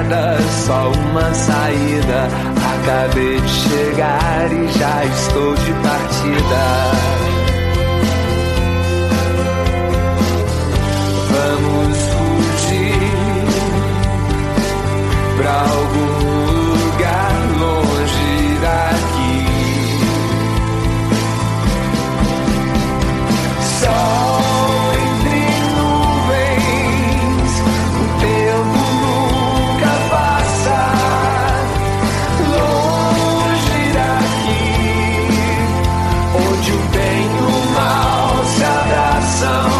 entrada, só uma saída. Acabei de chegar e já estou de partida. Vamos fugir pra algum lugar longe daqui. Sol entre nuvens, o tempo nunca passa. Longe daqui, onde o bem e o mal se abraçam.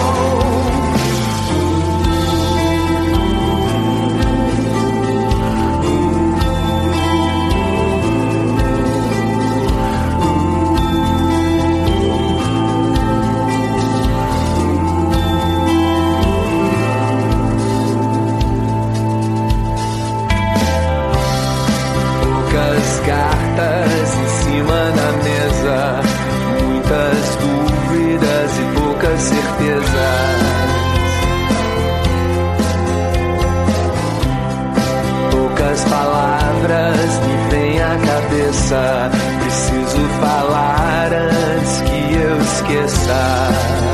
Cartas em cima da mesa, muitas dúvidas e poucas certezas. Poucas palavras me vêm à cabeça, preciso falar antes que eu esqueça.